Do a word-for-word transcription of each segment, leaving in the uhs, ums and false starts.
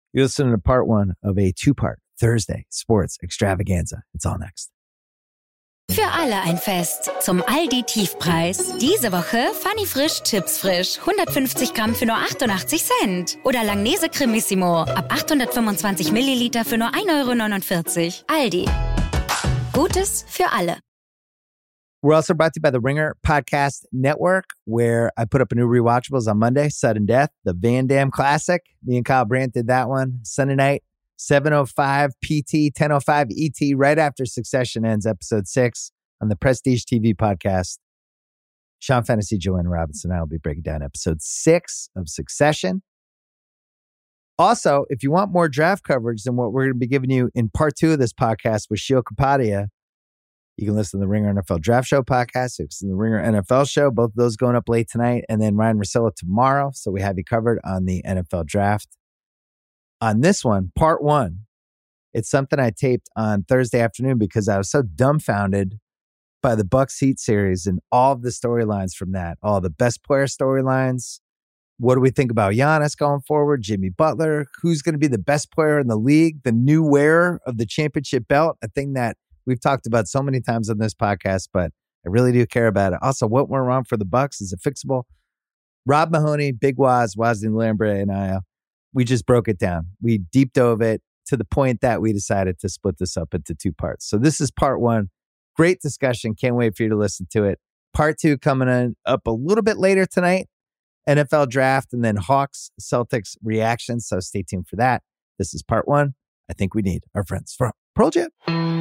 You're listening to part one of a two-part Thursday Sports Extravaganza. It's all next. Für alle ein Fest. Zum Aldi-Tiefpreis. Diese Woche Funny Frisch, Chips frisch. hundertfünfzig Gramm für nur achtundachtzig Cent. Oder Langnese Cremissimo. Ab achthundertfünfundzwanzig Milliliter für nur ein Euro neunundvierzig. Aldi. Gutes für alle. We're also brought to you by the Ringer Podcast Network, where I put up a new rewatchables on Monday, Sudden Death, the Van Damme classic. Me and Kyle Brandt did that one. Sunday night, seven oh five P T, ten oh five E T, right after Succession ends, episode six on the Prestige T V podcast. Sean Fennessy, Joanna Robinson, and I will be breaking down episode six of Succession. Also, if you want more draft coverage than what we're going to be giving you in part two of this podcast with Shio Kapadia, you can listen to the Ringer N F L Draft Show podcast. You can listen to the Ringer N F L Show. Both of those going up late tonight. And then Ryan Russillo tomorrow. So we have you covered on the N F L Draft. On this one, part one, it's something I taped on Thursday afternoon because I was so dumbfounded by the Bucks Heat series and all of the storylines from that. All the best player storylines. What do we think about Giannis going forward? Jimmy Butler. Who's going to be the best player in the league? The new wearer of the championship belt. A thing that we've talked about so many times on this podcast, but I really do care about it. Also, what went wrong for the Bucks? Is it fixable? Rob Mahoney, Big Waz, Wazzy Lambre, and I, we just broke it down. We deep dove it to the point that we decided to split this up into two parts. So this is part one. Great discussion. Can't wait for you to listen to it. Part two coming in up a little bit later tonight. N F L Draft and then Hawks Celtics reactions. So stay tuned for that. This is part one. I think we need our friends from Pearl Jam.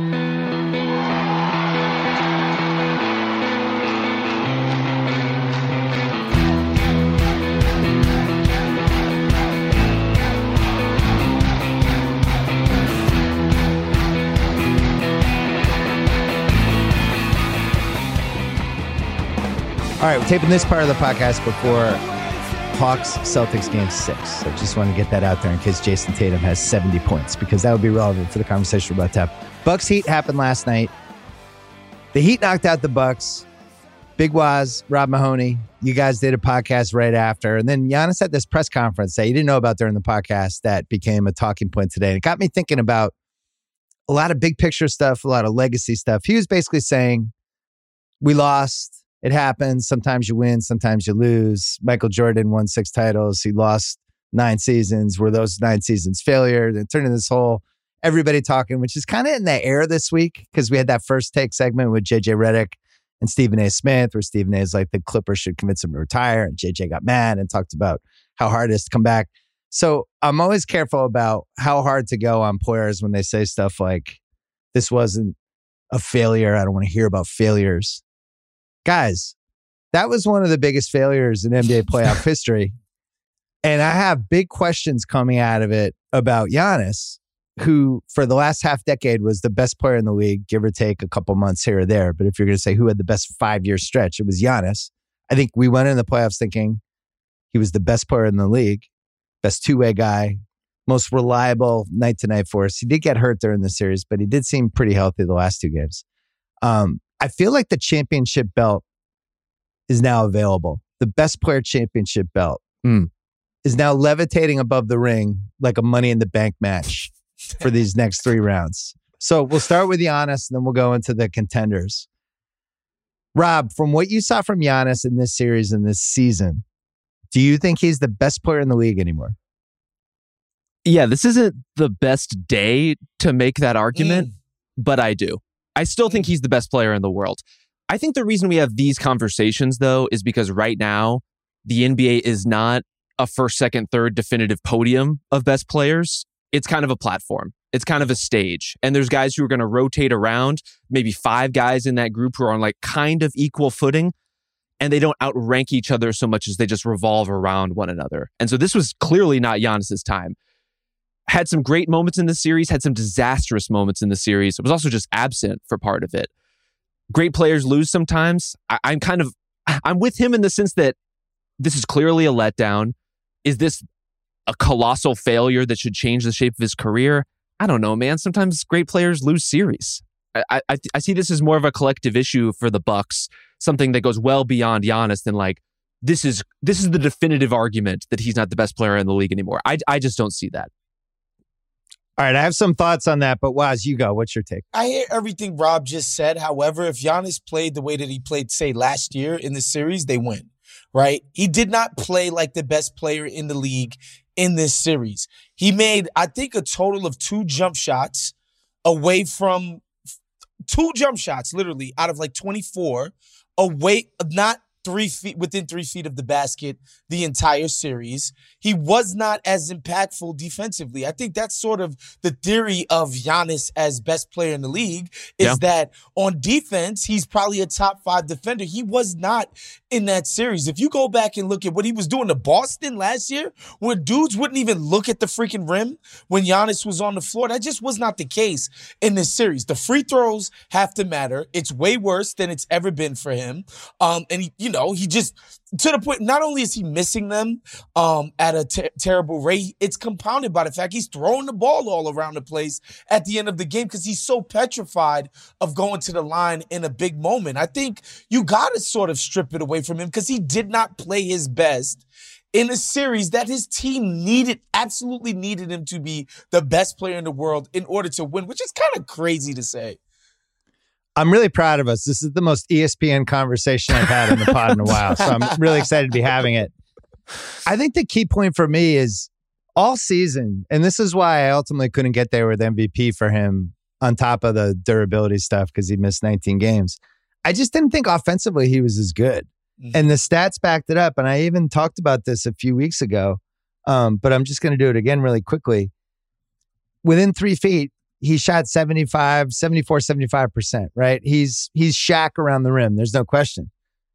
All right, we're taping this part of the podcast before Hawks Celtics game six. So just want to get that out there in case Jason Tatum has seventy points, because that would be relevant for the conversation we're about to have. Bucks Heat happened last night. The Heat knocked out the Bucks. Big Waz, Rob Mahoney, you guys did a podcast right after. And then Giannis had this press conference that you didn't know about during the podcast that became a talking point today. And it got me thinking about a lot of big picture stuff, a lot of legacy stuff. He was basically saying, we lost. It happens. Sometimes you win, sometimes you lose. Michael Jordan won six titles. He lost nine seasons. Were those nine seasons failure? And turned into this whole everybody talking, which is kind of in the air this week because we had that first take segment with J J Redick and Stephen A. Smith, where Stephen A. is like, the Clippers should convince him to retire. And J J got mad and talked about how hard it is to come back. So I'm always careful about how hard to go on players when they say stuff like, this wasn't a failure. I don't want to hear about failures. Guys, that was one of the biggest failures in N B A playoff history. And I have big questions coming out of it about Giannis, who for the last half decade was the best player in the league, give or take a couple months here or there. But if you're going to say who had the best five-year stretch, it was Giannis. I think we went in the playoffs thinking he was the best player in the league, best two-way guy, most reliable night-to-night force. He did get hurt during the series, but he did seem pretty healthy the last two games. Um, I feel like the championship belt is now available. The best player championship belt mm. is now levitating above the ring like a Money in the Bank match for these next three rounds. So we'll start with Giannis and then we'll go into the contenders. Rob, from what you saw from Giannis in this series and this season, do you think he's the best player in the league anymore? Yeah, this isn't the best day to make that argument, mm. but I do. I still think he's the best player in the world. I think the reason we have these conversations, though, is because right now, the N B A is not a first, second, third definitive podium of best players. It's kind of a platform. It's kind of a stage. And there's guys who are going to rotate around, maybe five guys in that group who are on like kind of equal footing, and they don't outrank each other so much as they just revolve around one another. And so this was clearly not Giannis's time. Had some great moments in the series, had some disastrous moments in the series. It was also just absent for part of it. Great players lose sometimes. I, I'm kind of, I'm with him in the sense that this is clearly a letdown. Is this a colossal failure that should change the shape of his career? I don't know, man. Sometimes great players lose series. I, I, I see this as more of a collective issue for the Bucks, something that goes well beyond Giannis than like, this is this is the definitive argument that he's not the best player in the league anymore. I, I just don't see that. All right, I have some thoughts on that, but Waz, you go. What's your take? I hear everything Rob just said. However, if Giannis played the way that he played, say, last year in the series, they win, right? He did not play like the best player in the league in this series. He made, I think, a total of two jump shots away from, two jump shots, literally, out of like twenty-four, away, not three feet, within three feet of the basket the entire series. He was not as impactful defensively. I think that's sort of the theory of Giannis as best player in the league is yeah. that on defense, he's probably a top five defender. He was not in that series. If you go back and look at what he was doing to Boston last year, where dudes wouldn't even look at the freaking rim when Giannis was on the floor, that just was not the case in this series. The free throws have to matter. It's way worse than it's ever been for him. Um, and he, you know, he just, to the point, not only is he missing them um, at a ter- terrible rate, it's compounded by the fact he's throwing the ball all around the place at the end of the game because he's so petrified of going to the line in a big moment. I think you got to sort of strip it away from him because he did not play his best in a series that his team needed, absolutely needed him to be the best player in the world in order to win, which is kind of crazy to say. I'm really proud of us. This is the most E S P N conversation I've had in the pod in a while, so I'm really excited to be having it. I think the key point for me is all season, and this is why I ultimately couldn't get there with M V P for him on top of the durability stuff because he missed nineteen games. I just didn't think offensively he was as good. Mm-hmm. And the stats backed it up, and I even talked about this a few weeks ago, um, but I'm just going to do it again really quickly. Within three feet, he shot seventy-five, seventy-four, seventy-five percent, right? He's he's Shaq around the rim. There's no question.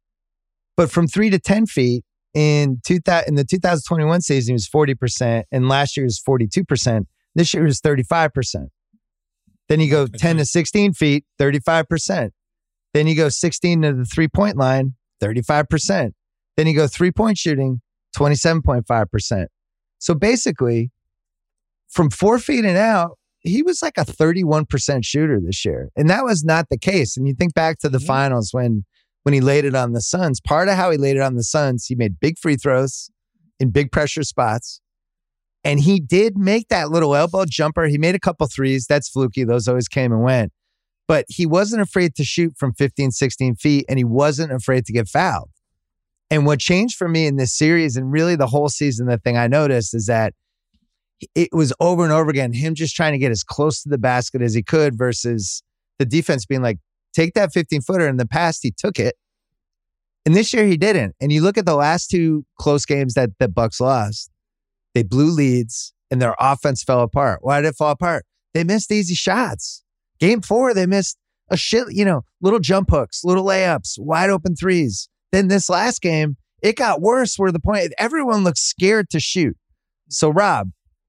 But from three to ten feet in two thousand, in the two thousand twenty-one season, he was forty percent. And last year was forty-two percent. This year was thirty-five percent. Then you go ten to sixteen feet, thirty-five percent. Then you go sixteen to the three-point line, thirty-five percent. Then you go three-point shooting, twenty-seven point five percent. So basically, from four feet and out, he was like a thirty-one percent shooter this year. And that was not the case. And you think back to the mm-hmm. finals when, when he laid it on the Suns. Part of how he laid it on the Suns, he made big free throws in big pressure spots. And he did make that little elbow jumper. He made a couple threes. That's fluky. Those always came and went. But he wasn't afraid to shoot from fifteen, sixteen feet, and he wasn't afraid to get fouled. And what changed for me in this series, and really the whole season, the thing I noticed is that it was over and over again, him just trying to get as close to the basket as he could versus the defense being like, take that fifteen-footer. In the past, he took it. And this year, he didn't. And you look at the last two close games that the Bucks lost, they blew leads, and their offense fell apart. Why did it fall apart? They missed easy shots. Game four, they missed a shit, you know, little jump hooks, little layups, wide open threes. Then this last game, it got worse where the point, everyone looks scared to shoot. So, Rob,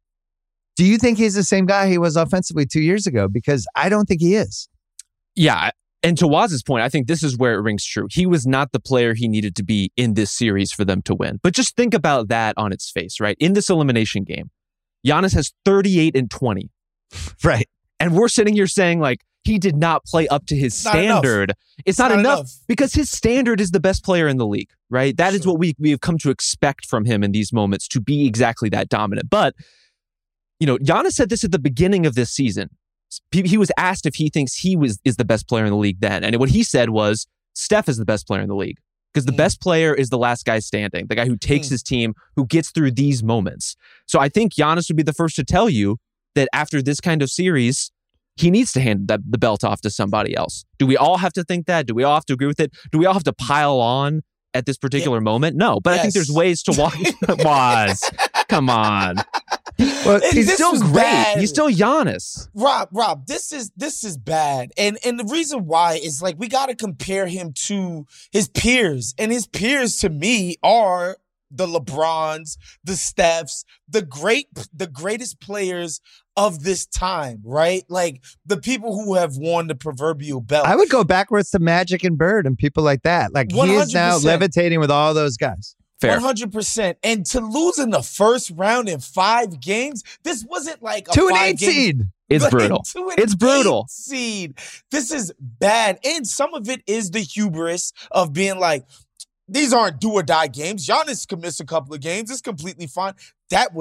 do you think he's the same guy he was offensively two years ago? Because I don't think he is. Yeah. And to Waz's point, I think this is where it rings true. He was not the player he needed to be in this series for them to win. But just think about that on its face, right? In this elimination game, Giannis has thirty-eight and twenty. Right. And we're sitting here saying, like, he did not play up to his standard. It's not, not enough, enough because his standard is the best player in the league, right? That sure. is what we, we have come to expect from him in these moments, to be exactly that dominant. But you know, Giannis said this at the beginning of this season. He was asked if he thinks he was is the best player in the league then. And what he said was, Steph is the best player in the league. Because the mm. best player is the last guy standing, the guy who takes mm. his team, who gets through these moments. So I think Giannis would be the first to tell you that after this kind of series, he needs to hand the, the belt off to somebody else. Do we all have to think that? Do we all have to agree with it? Do we all have to pile on at this particular yeah. moment? No, but yes. I think there's ways to walk. Waz, come on. Well, he's still great. Bad. He's still Giannis. Rob, Rob, this is this is bad. And and the reason why is like we got to compare him to his peers. And his peers to me are the LeBrons, the Stephs, the great the greatest players of this time, right? Like the people who have worn the proverbial belt. I would go backwards to Magic and Bird and people like that. Like he is now levitating with all those guys. Fair. one hundred percent. And to lose in the first round in five games, this wasn't like a two and five eight game, seed. It's brutal. It's brutal. Seed. This is bad. And some of it is the hubris of being like, these aren't do or die games. Giannis can miss a couple of games. It's completely fine. That was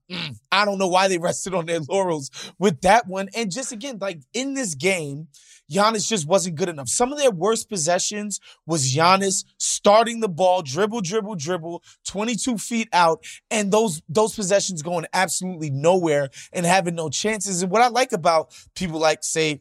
mm, I don't know why they rested on their laurels with that one. And just again, like in this game, Giannis just wasn't good enough. Some of their worst possessions was Giannis starting the ball, dribble, dribble, dribble, twenty-two feet out, and those those possessions going absolutely nowhere and having no chances. And what I like about people like, say,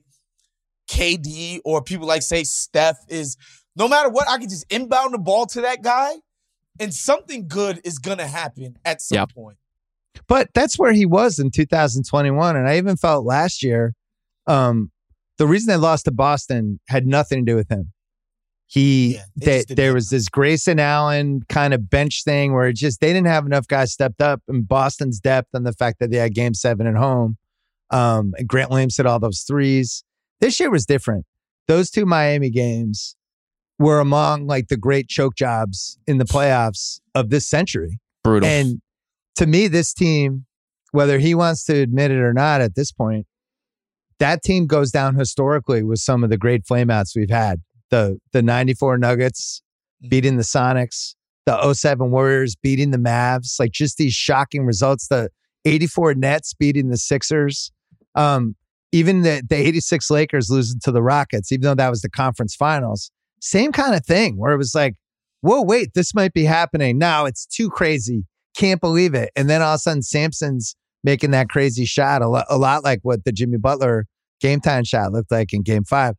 K D or people like, say, Steph is no matter what, I can just inbound the ball to that guy and something good is going to happen at some yep. point. But that's where he was in two thousand twenty-one. And I even felt last year, um, the reason they lost to Boston had nothing to do with him. He, yeah, they, there was this Grayson Allen kind of bench thing where it just, they didn't have enough guys stepped up, and Boston's depth and the fact that they had game seven at home. Um, and Grant Williams hit all those threes. This year was different. Those two Miami games were among like the great choke jobs in the playoffs of this century. Brutal. And to me, this team, whether he wants to admit it or not at this point, that team goes down historically with some of the great flameouts we've had. The the ninety-four Nuggets beating the Sonics, the oh seven Warriors beating the Mavs, like just these shocking results. The eighty-four Nets beating the Sixers. Um, even the, the eighty-six Lakers losing to the Rockets, even though that was the conference finals. Same kind of thing where it was like, whoa, wait, this might be happening. Now it's too crazy. Can't believe it. And then all of a sudden, Sampson's making that crazy shot, a lot, a lot like what the Jimmy Butler game time shot looked like in game five.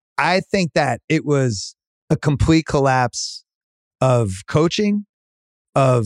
I think that it was a complete collapse of coaching, of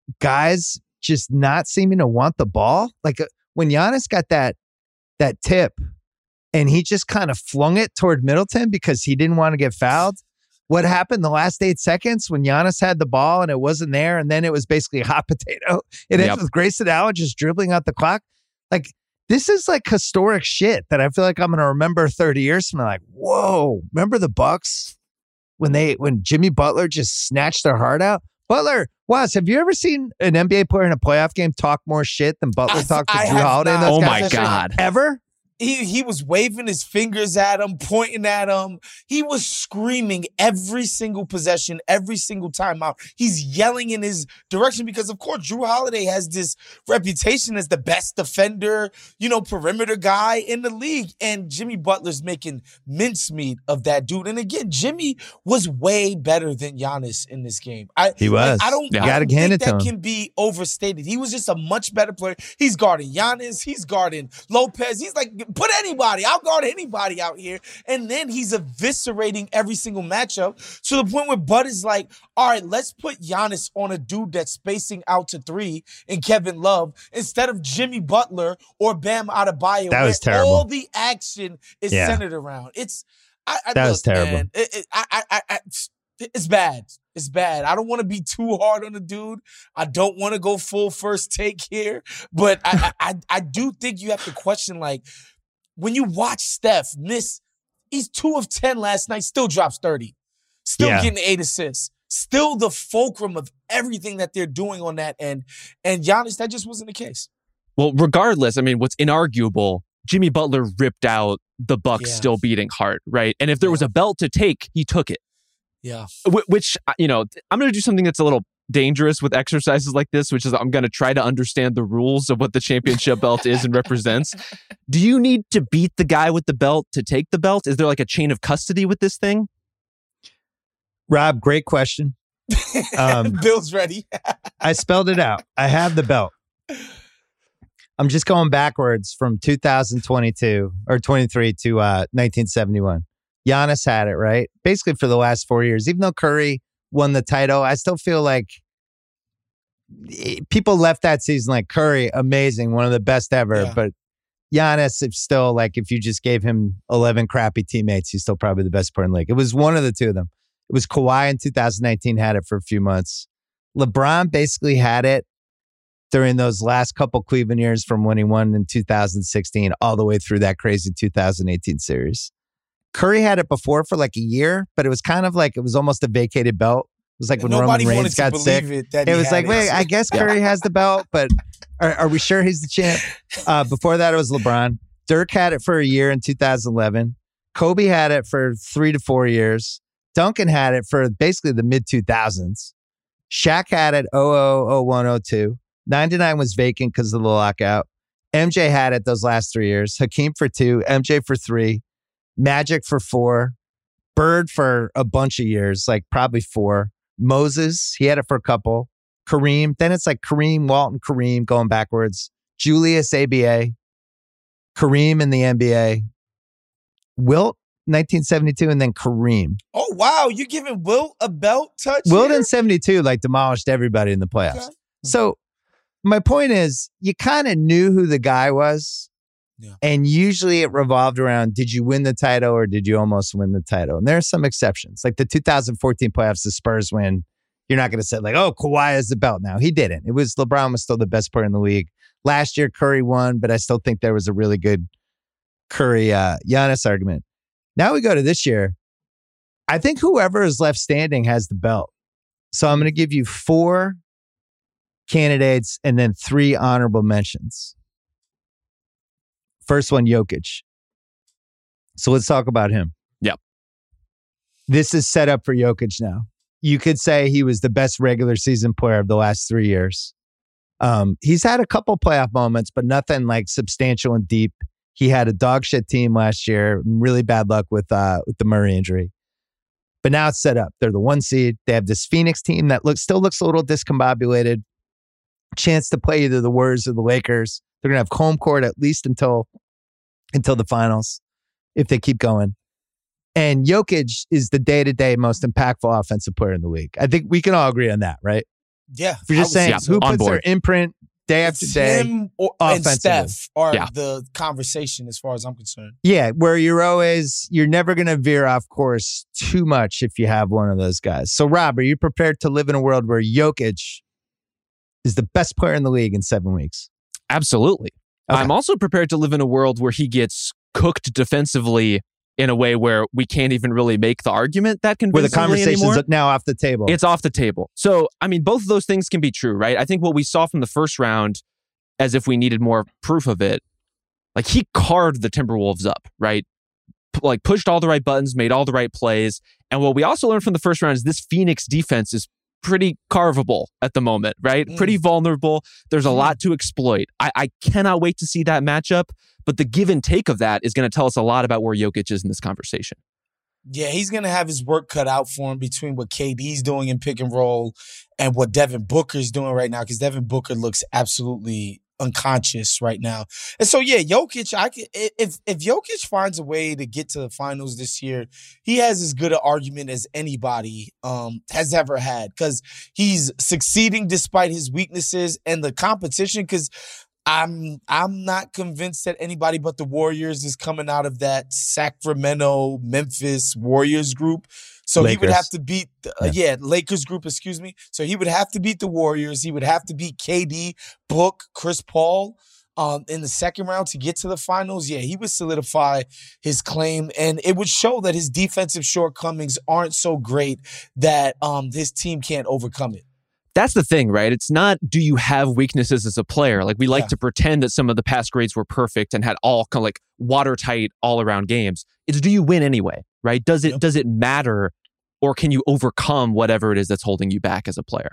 guys just not seeming to want the ball. Like uh, when Giannis got that that tip and he just kind of flung it toward Middleton because he didn't want to get fouled. What happened the last eight seconds when Giannis had the ball and it wasn't there, and then it was basically a hot potato. It ends yep. with Grayson Allen just dribbling out the clock. Like, this is like historic shit that I feel like I'm going to remember thirty years from now. Like, whoa, remember the Bucks when they when Jimmy Butler just snatched their heart out? Butler, Waz, have you ever seen an N B A player in a playoff game talk more shit than Butler I, talked to I Jrue Holiday? And those oh guys my God. Ever? He he was waving his fingers at him, pointing at him. He was screaming every single possession, every single timeout. He's yelling in his direction because, of course, Jrue Holiday has this reputation as the best defender, you know, perimeter guy in the league. And Jimmy Butler's making mincemeat of that dude. And again, Jimmy was way better than Giannis in this game. I, he was. Like, I don't, yeah. I don't Gotta hand think it to that him. can be overstated. He was just a much better player. He's guarding Giannis. He's guarding Lopez. He's like, put anybody. I'll guard anybody out here. And then he's eviscerating every single matchup to the point where Bud is like, all right, let's put Giannis on a dude that's spacing out to three in Kevin Love instead of Jimmy Butler or Bam Adebayo. That was terrible. All the action is yeah. centered around. It's I, I, That look, was terrible. Man, it, it, I, I, I, it's bad. It's bad. I don't want to be too hard on the dude. I don't want to go full first take here, but I, I, I do think you have to question, like, when you watch Steph miss, he's two of ten last night, still drops thirty. Still yeah. getting eight assists. Still the fulcrum of everything that they're doing on that end. And Giannis, that just wasn't the case. Well, regardless, I mean, what's inarguable, Jimmy Butler ripped out the Bucks yeah. still beating hard, right? And if there yeah. was a belt to take, he took it. Yeah. Which, you know, I'm going to do something that's a little dangerous with exercises like this, which is I'm going to try to understand the rules of what the championship belt is and represents. Do you need to beat the guy with the belt to take the belt? Is there like a chain of custody with this thing? Rob, great question. Um, Bill's ready. I spelled it out. I have the belt. I'm just going backwards from two thousand twenty-two or twenty-three to uh, nineteen seventy-one. Giannis had it, right? Basically for the last four years. Even though Curry won the title, I still feel like people left that season like Curry, amazing, one of the best ever. Yeah. But Giannis, if still like if you just gave him eleven crappy teammates, he's still probably the best player in the league. It was one of the two of them. It was Kawhi in two thousand nineteen, had it for a few months. LeBron basically had it during those last couple Cleveland years from when he won in two thousand sixteen all the way through that crazy two thousand eighteen series. Curry had it before for like a year, but it was kind of like it was almost a vacated belt. It was like when Nobody Roman Reigns got sick. It, it was like, it. wait, I guess Curry has the belt, but are, are we sure he's the champ? Uh, before that, it was LeBron. Dirk had it for a year in two thousand eleven. Kobe had it for three to four years. Duncan had it for basically the mid two thousands. Shaq had it oh oh, oh one, oh two. ninety-nine was vacant because of the lockout. M J had it those last three years. Hakeem for two, M J for three, Magic for four, Bird for a bunch of years, like probably four. Moses, he had it for a couple. Kareem, then it's like Kareem, Walton, Kareem going backwards. Julius, A B A. Kareem in the N B A. Wilt, nineteen seventy-two, and then Kareem. Oh, wow. You're giving Wilt a belt touch? Wilt here? in seventy-two, like, demolished everybody in the playoffs. Okay. So my point is, you kind of knew who the guy was. Yeah. And usually it revolved around, did you win the title or did you almost win the title? And there are some exceptions. Like the two thousand fourteen playoffs, the Spurs win. You're not going to say like, oh, Kawhi has the belt now. He didn't. It was LeBron was still the best player in the league. Last year, Curry won, but I still think there was a really good Curry uh, Giannis argument. Now we go to this year. I think whoever is left standing has the belt. So I'm going to give you four candidates and then three honorable mentions. First one, Jokic. So let's talk about him. Yep. This is set up for Jokic now. You could say he was the best regular season player of the last three years. Um, he's had a couple playoff moments, but nothing like substantial and deep. He had a dog shit team last year. Really bad luck with uh, with the Murray injury. But now it's set up. They're the one seed. They have this Phoenix team that looks still looks a little discombobulated. Chance to play either the Warriors or the Lakers. They're gonna have home court at least until until the finals, if they keep going. And Jokic is the day-to-day most impactful offensive player in the league. I think we can all agree on that, right? Yeah. If you're just saying, yeah, who puts their imprint day after it's day him or, and Steph are yeah. the conversation as far as I'm concerned. Yeah, where you're always, you're never going to veer off course too much if you have one of those guys. So, Rob, are you prepared to live in a world where Jokic is the best player in the league in seven weeks? Absolutely. Okay. I'm also prepared to live in a world where he gets cooked defensively in a way where we can't even really make the argument that convincingly Where the conversation's anymore. now off the table. It's off the table. So, I mean, both of those things can be true, right? I think what we saw from the first round, as if we needed more proof of it, like he carved the Timberwolves up, right? P- like pushed all the right buttons, made all the right plays. And what we also learned from the first round is this Phoenix defense is pretty carvable at the moment, right? Mm. Pretty vulnerable. There's a mm. lot to exploit. I, I cannot wait to see that matchup. But the give and take of that is going to tell us a lot about where Jokic is in this conversation. Yeah, he's going to have his work cut out for him between what K D's doing in pick and roll and what Devin Booker's doing right now, because Devin Booker looks absolutely unconscious right now. And so, yeah, Jokic, I can, if if Jokic finds a way to get to the finals this year, he has as good an argument as anybody um, has ever had, because he's succeeding despite his weaknesses and the competition, because I'm I'm not convinced that anybody but the Warriors is coming out of that Sacramento, Memphis Warriors group. So Lakers. He would have to beat, the, uh, yeah. yeah, Lakers group, excuse me. So he would have to beat the Warriors. He would have to beat K D, Book, Chris Paul um, in the second round to get to the finals. Yeah, he would solidify his claim, and it would show that his defensive shortcomings aren't so great that um, his team can't overcome it. That's the thing, right? It's not, do you have weaknesses as a player? Like, we like yeah. to pretend that some of the past grades were perfect and had all kind of like watertight all around games. It's, do you win anyway, right? Does it, yep. does it matter, or can you overcome whatever it is that's holding you back as a player?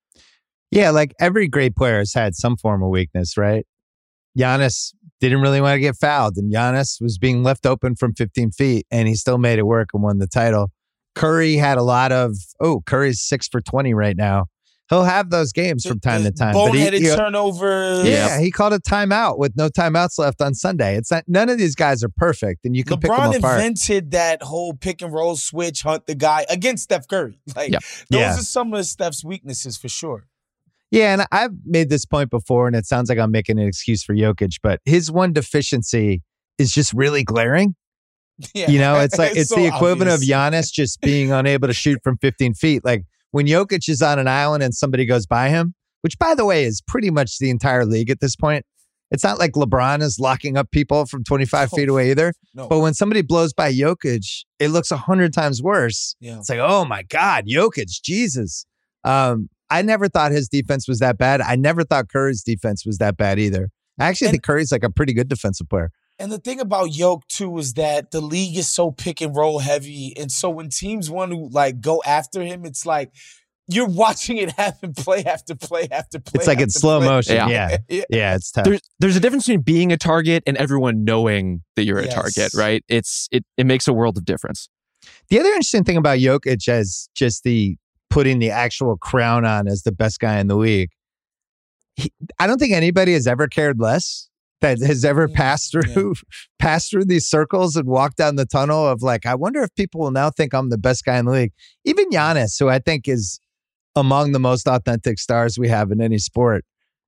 Yeah, like every great player has had some form of weakness, right? Giannis didn't really want to get fouled, and Giannis was being left open from fifteen feet, and he still made it work and won the title. Curry had a lot of, oh, Curry's six for twenty right now. He'll have those games from time to time. Boneheaded he, he, turnover. Yeah, he called a timeout with no timeouts left on Sunday. It's not, none of these guys are perfect, and you can LeBron pick them apart. invented that whole pick and roll switch, hunt the guy against Steph Curry. Like, yep. those yeah. are some of Steph's weaknesses for sure. Yeah, and I've made this point before, and it sounds like I'm making an excuse for Jokic, but his one deficiency is just really glaring. Yeah. You know, it's like it's, it's so the equivalent obvious. of Giannis just being unable to shoot from fifteen feet. Like, when Jokic is on an island and somebody goes by him, which, by the way, is pretty much the entire league at this point. It's not like LeBron is locking up people from twenty-five no. feet away either. No. But when somebody blows by Jokic, it looks a hundred times worse. Yeah. It's like, oh my God, Jokic, Jesus. Um, I never thought his defense was that bad. I never thought Curry's defense was that bad either. I actually and, think Curry's like a pretty good defensive player. And the thing about Jokic, too, is that the league is so pick and roll heavy. And so when teams want to like go after him, it's like, you're watching it happen play after play after play. It's like after in slow play. motion. Yeah. Yeah. Yeah. Yeah, it's tough. There's there's a difference between being a target and everyone knowing that you're Yes. a target, right? It's it it makes a world of difference. The other interesting thing about Jokic as just the putting the actual crown on as the best guy in the league, he, I don't think anybody has ever cared less that has ever passed through Yeah. passed through these circles and walked down the tunnel of like, I wonder if people will now think I'm the best guy in the league. Even Giannis, who I think is among the most authentic stars we have in any sport.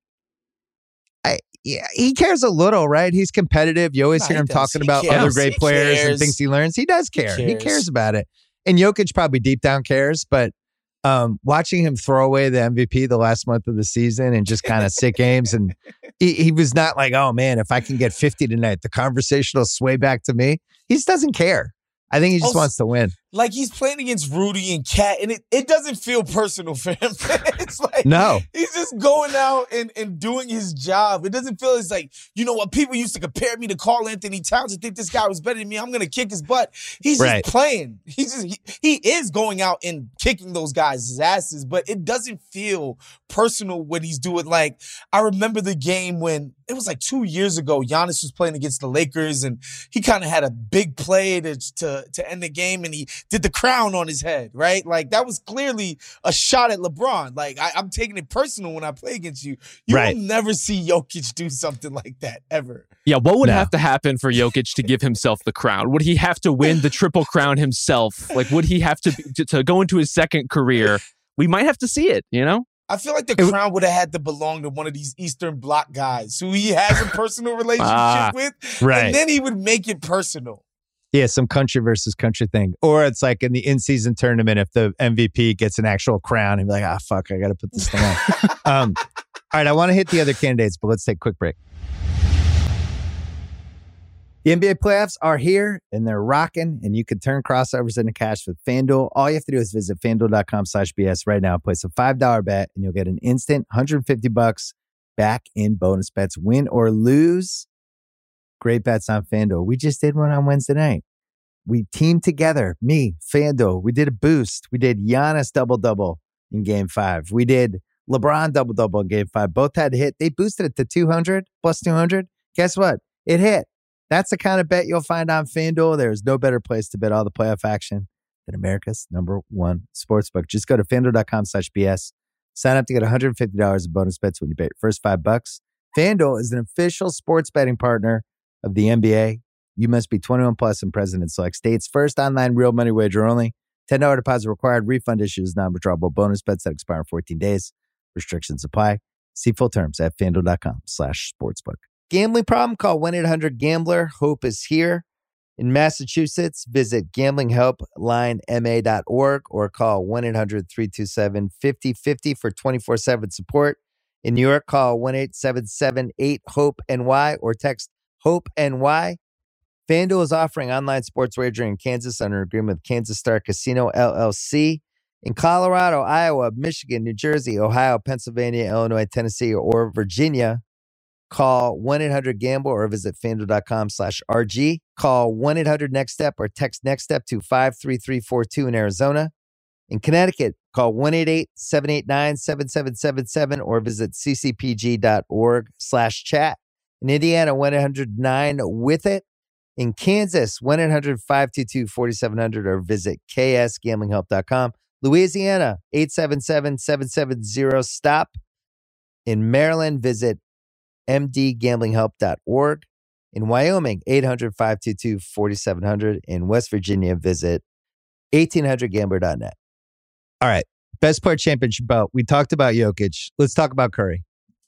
I, yeah, he cares a little, right? He's competitive. You always Nah, hear he him does. talking He about cares. other great He players and cares. things he learns. He does care. He cares, cares. about it. And Jokic probably deep down cares, but um, watching him throw away the M V P the last month of the season and just kind of sit games, and he, he was not like, oh man, if I can get fifty tonight, the conversation will sway back to me. He just doesn't care. I think he just Also, wants to win. Like he's playing against Rudy and Cat, and it, it doesn't feel personal for him. It's like No. he's just going out and, and doing his job. It doesn't feel it's like, you know what, people used to compare me to Karl Anthony Towns and think this guy was better than me. I'm gonna kick his butt. He's Right. just playing. He's just he, he is going out and kicking those guys' asses, but it doesn't feel personal when he's doing. Like I remember the game when it was like two years ago, Giannis was playing against the Lakers, and he kind of had a big play to, to to end the game, and he did the crown on his head, right? Like that was clearly a shot at LeBron. Like I, I'm taking it personal when I play against you. You Right. will never see Jokic do something like that ever. Yeah, what would No. have to happen for Jokic to give himself the crown? Would he have to win the triple crown himself? Like, would he have to, be, to to go into his second career? We might have to see it, you know? I feel like the It- crown would have had to belong to one of these Eastern Bloc guys who he has a personal relationship Ah, with, right. and then he would make it personal. Yeah, some country versus country thing. Or it's like in the in-season tournament, if the M V P gets an actual crown, he'd be like, ah, fuck, I got to put this thing on. um, all right, I want to hit the other candidates, but let's take a quick break. The N B A playoffs are here, and they're rocking, and you can turn crossovers into cash with FanDuel. All you have to do is visit FanDuel.com slash BS right now. Place a five dollar bet, and you'll get an instant one hundred fifty bucks back in bonus bets. Win or lose, great bets on FanDuel. We just did one on Wednesday night. We teamed together, me, FanDuel. We did a boost. We did Giannis double-double in game five. We did LeBron double-double in game five. Both had to hit. They boosted it to two hundred, plus two hundred. Guess what? It hit. That's the kind of bet you'll find on FanDuel. There's no better place to bet all the playoff action than America's number one sportsbook. Just go to FanDuel.com slash BS. Sign up to get one hundred fifty dollars in bonus bets when you bet your first five bucks. FanDuel is an official sports betting partner of the N B A. You must be twenty-one plus and present in select states. First online real money wager only. ten dollars deposit required. Refund issues non-withdrawable bonus bets that expire in fourteen days. Restrictions apply. See full terms at FanDuel.com slash sportsbook. Gambling problem? Call one eight hundred gambler. Hope is here. In Massachusetts, visit gambling help line m a dot org or call one eight hundred three two seven five zero five zero for twenty-four seven support. In New York, call one eight seven seven eight hope N Y or text HOPE-NY. FanDuel is offering online sports wagering in Kansas under an agreement with Kansas Star Casino, L L C. In Colorado, Iowa, Michigan, New Jersey, Ohio, Pennsylvania, Illinois, Tennessee, or Virginia, call one eight hundred gamble or visit FanDuel.com slash RG. Call one eight hundred next step or text NEXTSTEP to five three three four two in Arizona. In Connecticut, call one eight eight seven eight nine seven seven seven seven or visit ccpg.org slash chat. In Indiana, one eight hundred nine with it. In Kansas, one eight hundred five two two four seven zero zero or visit k s gambling help dot com. Louisiana, eight seven seven seven seven zero stop. In Maryland, visit m d gambling help dot org. In Wyoming, eight hundred five two two four seven zero zero. In West Virginia, visit eighteen hundred gambler dot net. All right. Best player championship belt. We talked about Jokic. Let's talk about Curry.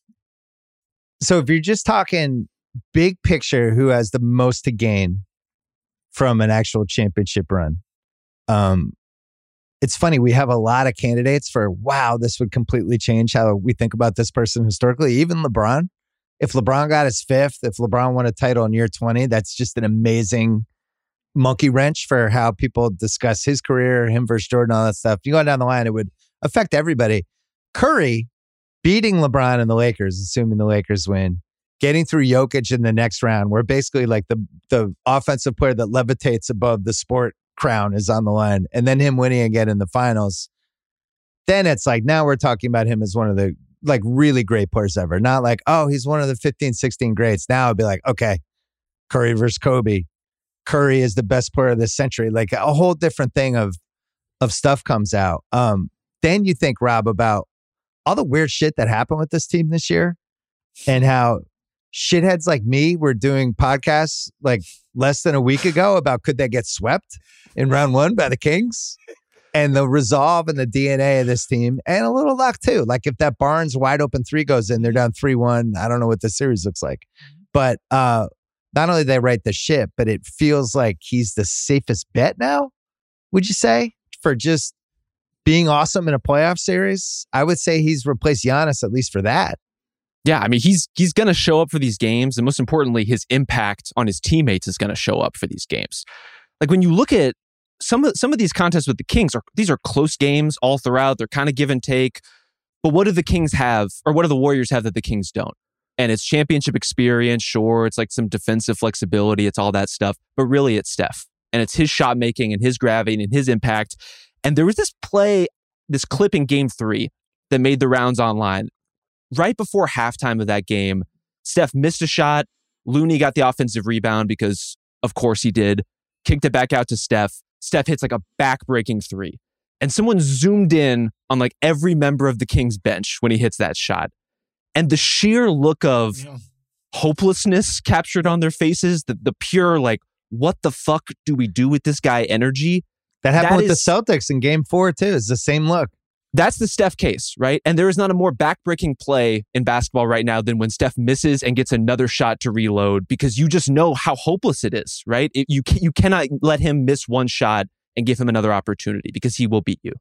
So if you're just talking big picture, who has the most to gain from an actual championship run? Um, it's funny. We have a lot of candidates for, wow, this would completely change how we think about this person historically. Even LeBron. If LeBron got his fifth, if LeBron won a title in year twenty, that's just an amazing monkey wrench for how people discuss his career, him versus Jordan, all that stuff. You go down the line, it would affect everybody. Curry beating LeBron and the Lakers, assuming the Lakers win, getting through Jokic in the next round, where basically like the the offensive player that levitates above the sport crown is on the line, and then him winning again in the finals. then it's like, now we're talking about him as one of the like really great players ever. Not like, oh, he's one of the fifteen, sixteen greats. Now it'd be like, okay, Curry versus Kobe. Curry is the best player of this century. Like a whole different thing of of stuff comes out. Um, then you think, Rob, about all the weird shit that happened with this team this year and how shitheads like me were doing podcasts like less than a week ago about could they get swept in round one by the Kings, and the resolve and the D N A of this team, and a little luck too. Like if that Barnes wide open three goes in, they're down three one. I don't know what the series looks like. But uh, not only they right the ship, but it feels like he's the safest bet now, would you say, for just being awesome in a playoff series? I would say he's replaced Giannis, at least for that. Yeah, I mean, he's he's going to show up for these games. And most importantly, his impact on his teammates is going to show up for these games. Like when you look at some of some of these contests with the Kings, are these are close games all throughout. They're kind of give and take. But what do the Kings have, or what do the Warriors have that the Kings don't? And it's championship experience, sure. It's like some defensive flexibility. It's all that stuff. But really, it's Steph. And it's his shot making and his gravity and his impact. And there was this play, this clip in game three that made the rounds online. Right before halftime of that game, Steph missed a shot. Looney got the offensive rebound because, of course, he did. Kicked it back out to Steph. Steph hits like a back-breaking three. And someone zoomed in on like every member of the Kings bench when he hits that shot. And the sheer look of yeah. hopelessness captured on their faces, the, the pure like, what the fuck do we do with this guy energy? That happened that with is, the Celtics in game four too. It's the same look. That's the Steph case, right? And there is not a more back-breaking play in basketball right now than when Steph misses and gets another shot to reload, because you just know how hopeless it is, right? It, you can, you cannot let him miss one shot and give him another opportunity because he will beat you.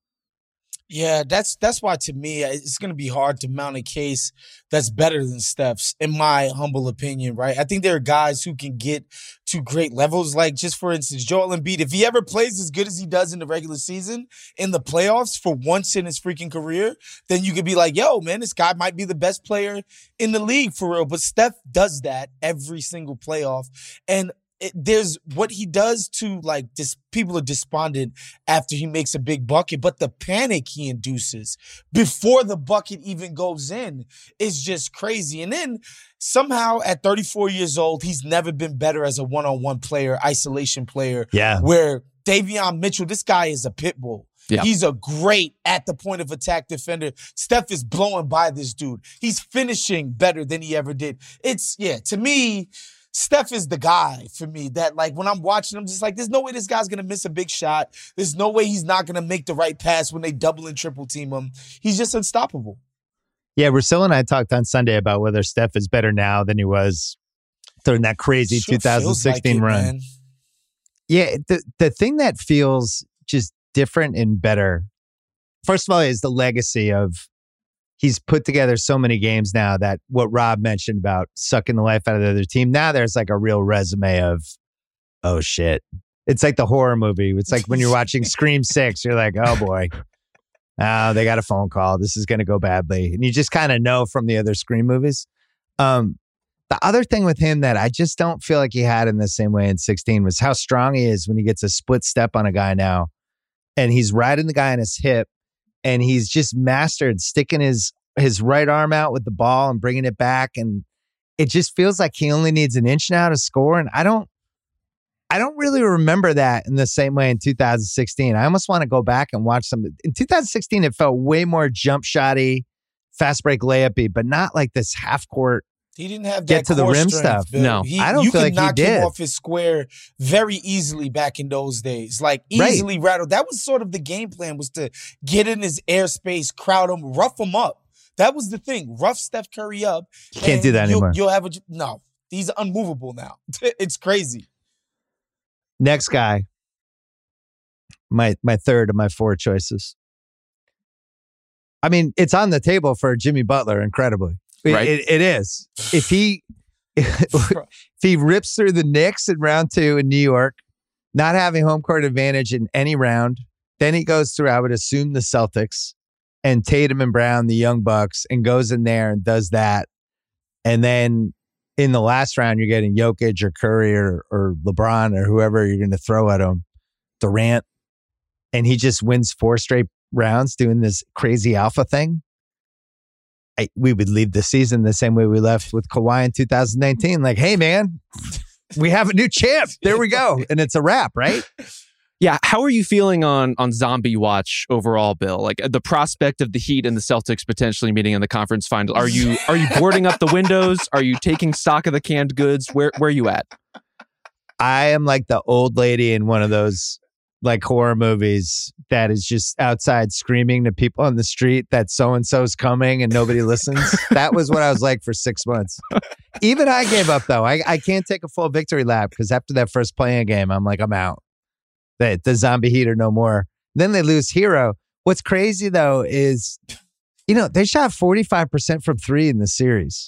Yeah, that's that's why to me it's going to be hard to mount a case that's better than Steph's, in my humble opinion, right? I think there are guys who can get to great levels. Like, just for instance, Joel Embiid, if he ever plays as good as he does in the regular season, in the playoffs for once in his freaking career, then you could be like, yo, man, this guy might be the best player in the league for real. But Steph does that every single playoff. And It, there's what he does to like dis, people are despondent after he makes a big bucket, but the panic he induces before the bucket even goes in is just crazy. And then somehow at thirty-four years old, he's never been better as a one-on-one player, isolation player. Yeah. Where Davion Mitchell, this guy is a pit bull. Yeah. He's a great at the point of attack defender. Steph is blowing by this dude. He's finishing better than he ever did. It's, yeah, to me, Steph is the guy for me that, like, when I'm watching him, just like, there's no way this guy's going to miss a big shot. There's no way he's not going to make the right pass when they double and triple team him. He's just unstoppable. Yeah, Russell and I talked on Sunday about whether Steph is better now than he was during that crazy sure twenty sixteen like it, run. Man. Yeah, the, the thing that feels just different and better, first of all, is the legacy of he's put together so many games now that what Rob mentioned about sucking the life out of the other team. Now there's like a real resume of, oh shit. It's like the horror movie. It's like when you're watching Scream six, you're like, oh boy, oh, they got a phone call. This is going to go badly. And you just kind of know from the other Scream movies. Um, the other thing with him that I just don't feel like he had in the same way in sixteen was how strong he is when he gets a split step on a guy now. And he's riding the guy on his hip. And he's just mastered sticking his his right arm out with the ball and bringing it back. And it just feels like he only needs an inch now to score. And I don't I don't really remember that in the same way in two thousand sixteen. I almost want to go back and watch some. In two thousand sixteen, it felt way more jump shotty, fast break layup-y, but not like this half court. He didn't have that get to the rim strength, stuff. Bill. No, he, I don't you feel could like he knock did. him off his square very easily back in those days. Like easily right. rattled. That was sort of the game plan, was to get in his airspace, crowd him, rough him up. That was the thing. Rough Steph Curry up. Can't do that you'll, anymore. You'll have a no. He's unmovable now. It's crazy. Next guy. My my third of my four choices. I mean, it's on the table for Jimmy Butler. Incredibly, right? It, it, it is. If he. If he rips through the Knicks in round two in New York, not having home court advantage in any round, then he goes through, I would assume, the Celtics and Tatum and Brown, the Young Bucks, and goes in there and does that. And then in the last round, you're getting Jokic or Curry or, or LeBron or whoever you're going to throw at him, Durant, and he just wins four straight rounds doing this crazy alpha thing, I, we would leave the season the same way we left with Kawhi in two thousand nineteen. Like, hey, man, we have a new champ. There we go. And it's a wrap, right? Yeah. How are you feeling on on zombie watch overall, Bill? Like the prospect of the Heat and the Celtics potentially meeting in the conference final. Are you are you boarding up the windows? Are you taking stock of the canned goods? Where where are you at? I am like the old lady in one of those like horror movies that is just outside screaming to people on the street that so-and-so's coming and nobody listens. That was what I was like for six months. Even I gave up though. I, I can't take a full victory lap because after that first playing game, I'm like, I'm out. The, the zombie Heat are no more. Then they lose Hero. What's crazy though is, you know, they shot forty-five percent from three in the series.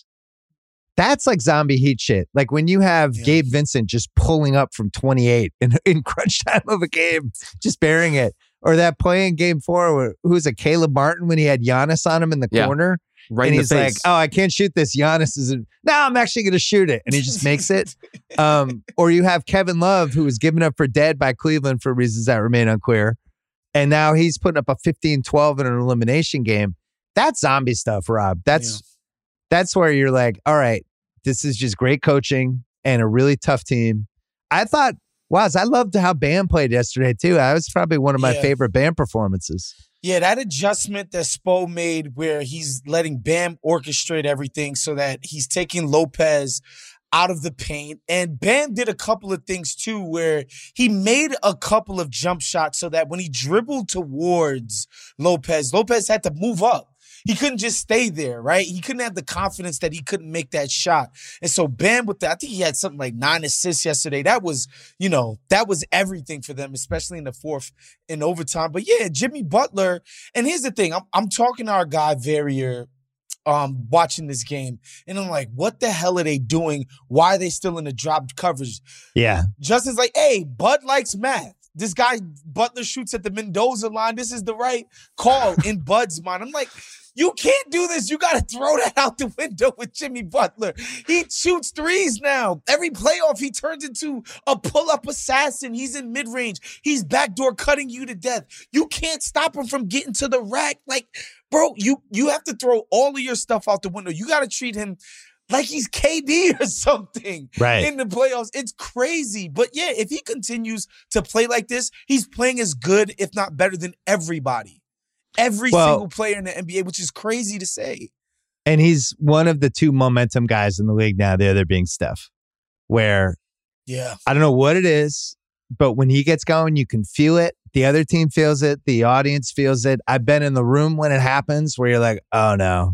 That's like zombie Heat shit. Like when you have yeah. Gabe Vincent just pulling up from twenty-eight in, in crunch time of a game, just bearing it. Or that play in game four, where, who was it, Caleb Martin, when he had Giannis on him in the yeah. corner? Right and in he's the face. like, oh, I can't shoot this. Giannis is, in, no, I'm actually going to shoot it. And he just makes it. Um, or you have Kevin Love, who was given up for dead by Cleveland for reasons that remain unclear. And now he's putting up a fifteen twelve in an elimination game. That's zombie stuff, Rob. That's yeah. That's where you're like, all right, this is just great coaching and a really tough team. I thought, wow, I loved how Bam played yesterday too. That was probably one of my yeah. favorite Bam performances. Yeah, that adjustment that Spo made where he's letting Bam orchestrate everything so that he's taking Lopez out of the paint. And Bam did a couple of things too where he made a couple of jump shots so that when he dribbled towards Lopez, Lopez had to move up. He couldn't just stay there, right? He couldn't have the confidence that he couldn't make that shot. And so Bam with that, I think he had something like nine assists yesterday. That was, you know, that was everything for them, especially in the fourth in overtime. But yeah, Jimmy Butler. And here's the thing. I'm, I'm talking to our guy, Verrier, um, watching this game. And I'm like, what the hell are they doing? Why are they still in the drop coverage? Yeah. Justin's like, hey, Bud likes math. This guy, Butler, shoots at the Mendoza line. This is the right call in Bud's mind. I'm like, you can't do this. You got to throw that out the window with Jimmy Butler. He shoots threes now. Every playoff, he turns into a pull-up assassin. He's in mid-range. He's backdoor cutting you to death. You can't stop him from getting to the rack. Like, bro, you, you have to throw all of your stuff out the window. You got to treat him like he's K D or something right. in the playoffs. It's crazy. But yeah, if he continues to play like this, he's playing as good, if not better than everybody. Every well, single player in the N B A, which is crazy to say. And he's one of the two momentum guys in the league now, the other being Steph, where yeah, I don't know what it is, but when he gets going, you can feel it. The other team feels it. The audience feels it. I've been in the room when it happens where you're like, oh no,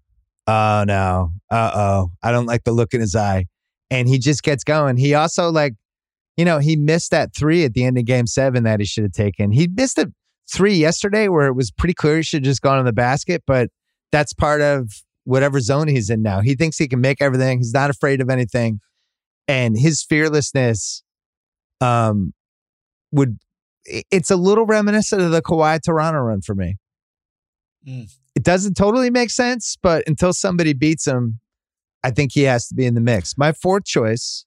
oh no, uh-oh. I don't like the look in his eye. And he just gets going. He also like, you know, he missed that three at the end of game seven that he should have taken. He missed a three yesterday where it was pretty clear he should have just gone in the basket, but that's part of whatever zone he's in now. He thinks he can make everything. He's not afraid of anything. And his fearlessness um, would, it's a little reminiscent of the Kawhi Toronto run for me. Mm. It doesn't totally make sense, but until somebody beats him, I think he has to be in the mix. My fourth choice.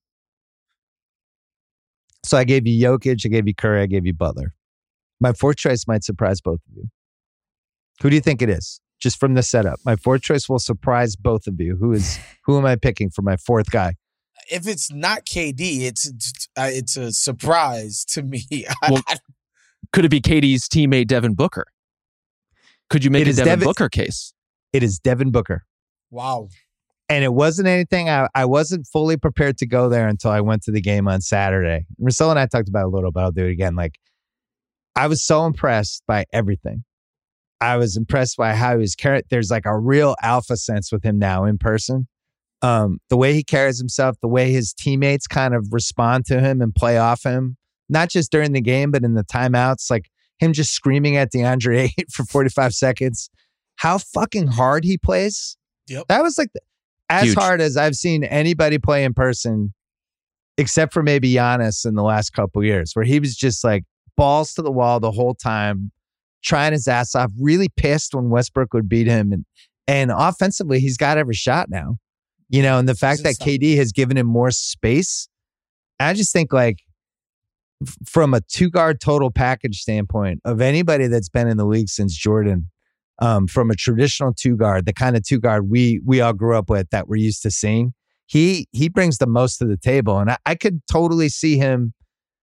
So I gave you Jokic, I gave you Curry, I gave you Butler. My fourth choice might surprise both of you. Who do you think it is? Just from the setup. My fourth choice will surprise both of you. Who is? Who am I picking for my fourth guy? If it's not K D, it's it's, uh, it's a surprise to me. Well, could it be K D's teammate Devin Booker? Could you make a Devin, Devin Booker case? It is Devin Booker. Wow. And it wasn't anything, I, I wasn't fully prepared to go there until I went to the game on Saturday. Marcel and I talked about it a little, but I'll do it again. Like, I was so impressed by everything. I was impressed by how he was carried. There's like a real alpha sense with him now in person. Um, the way he carries himself, the way his teammates kind of respond to him and play off him, not just during the game, but in the timeouts, like him just screaming at DeAndre Ayton for forty-five seconds. How fucking hard he plays. Yep. That was like the, as Huge. hard as I've seen anybody play in person, except for maybe Giannis in the last couple of years, where he was just like, balls to the wall the whole time, trying his ass off, really pissed when Westbrook would beat him. And and offensively, he's got every shot now. You know, and the fact that K D has given him more space, I just think like f- from a two guard total package standpoint of anybody that's been in the league since Jordan, um, from a traditional two guard, the kind of two guard we we all grew up with that we're used to seeing, he he brings the most to the table. And I, I could totally see him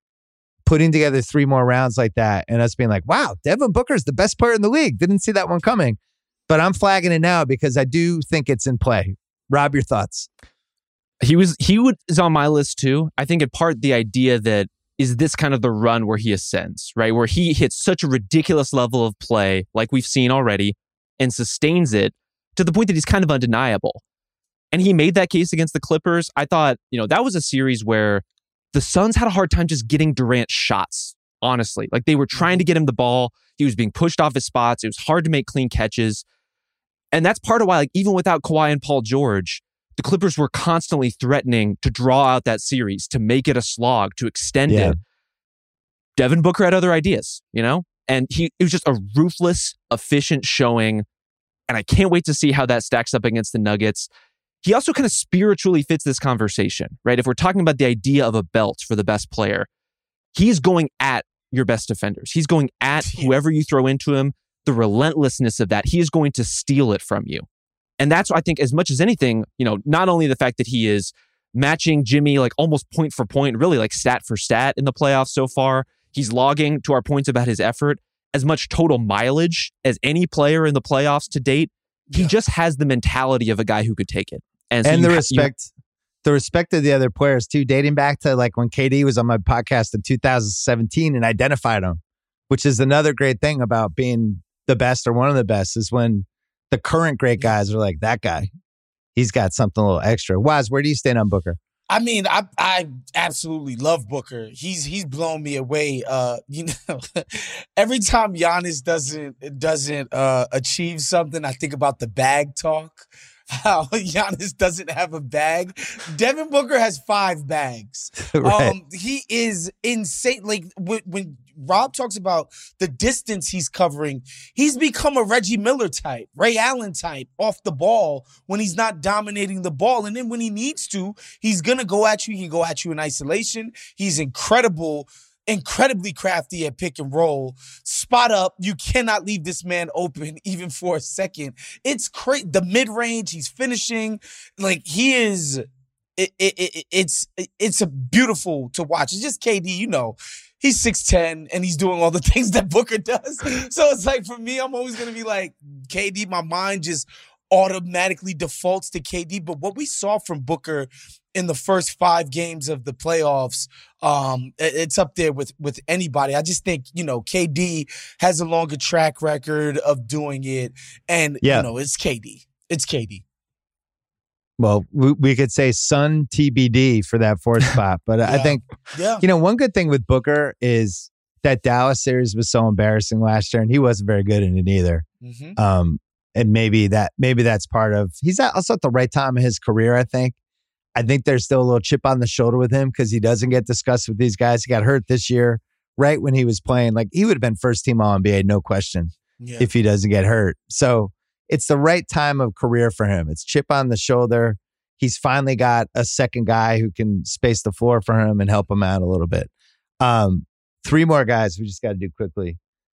putting together three more rounds like that and us being like, wow, Devin Booker's the best player in the league. Didn't see that one coming. But I'm flagging it now because I do think it's in play. Rob, your thoughts? He was he would, is on my list too. I think in part the idea that is this kind of the run where he ascends, right? Where he hits such a ridiculous level of play, like we've seen already, and sustains it to the point that he's kind of undeniable. And he made that case against the Clippers. I thought, you know, that was a series where the Suns had a hard time just getting Durant shots, honestly. Like they were trying to get him the ball. He was being pushed off his spots. It was hard to make clean catches. And that's part of why, like, even without Kawhi and Paul George, the Clippers were constantly threatening to draw out that series, to make it a slog, to extend Yeah. it. Devin Booker had other ideas, you know? And he it was just a ruthless, efficient showing. And I can't wait to see how that stacks up against the Nuggets. He also kind of spiritually fits this conversation, right? If we're talking about the idea of a belt for the best player, he's going at your best defenders. He's going at whoever you throw into him. The relentlessness of that, he is going to steal it from you. And that's, I think, as much as anything, you know, not only the fact that he is matching Jimmy like almost point for point, really like stat for stat in the playoffs so far. He's logging, to our points about his effort, as much total mileage as any player in the playoffs to date. He yeah. just has the mentality of a guy who could take it. And, so and the ha- respect, you- the respect of the other players too, dating back to like when K D was on my podcast in two thousand seventeen and identified him, which is another great thing about being the best or one of the best, is when the current great guys are like, that guy, he's got something a little extra. Waz, where do you stand on Booker? I mean, I I absolutely love Booker. He's he's blown me away. Uh, you know, every time Giannis doesn't doesn't uh, achieve something, I think about the bag talk. How Giannis doesn't have a bag. Devin Booker has five bags. Right. Um, he is insane. Like when, when Rob talks about the distance he's covering, he's become a Reggie Miller type, Ray Allen type off the ball when he's not dominating the ball. And then when he needs to, he's going to go at you. He can go at you in isolation. He's incredible. Incredibly crafty at pick and roll. Spot up. You cannot leave this man open even for a second. It's crazy. The mid-range, he's finishing. Like, he is, it, it, it, it's it's a beautiful to watch. It's just K D, you know. He's six ten and he's doing all the things that Booker does. So it's like, for me, I'm always going to be like, K D, my mind just automatically defaults to K D. But what we saw from Booker in the first five games of the playoffs, um, it's up there with, with anybody. I just think, you know, K D has a longer track record of doing it. And, yeah. you know, it's K D. It's K D. Well, we, we could say Sun T B D for that fourth spot. But yeah. I think, yeah. you know, one good thing with Booker is that Dallas series was so embarrassing last year, and he wasn't very good in it either. Mm-hmm. Um, and maybe that maybe that's part of, he's also at the right time in his career, I think. I think there's still a little chip on the shoulder with him because he doesn't get discussed with these guys. He got hurt this year, right when he was playing. Like, he would have been first team All N B A, no question, yeah. if he doesn't get hurt. So it's the right time of career for him. It's chip on the shoulder. He's finally got a second guy who can space the floor for him and help him out a little bit. Um, three more guys we just got to do quickly.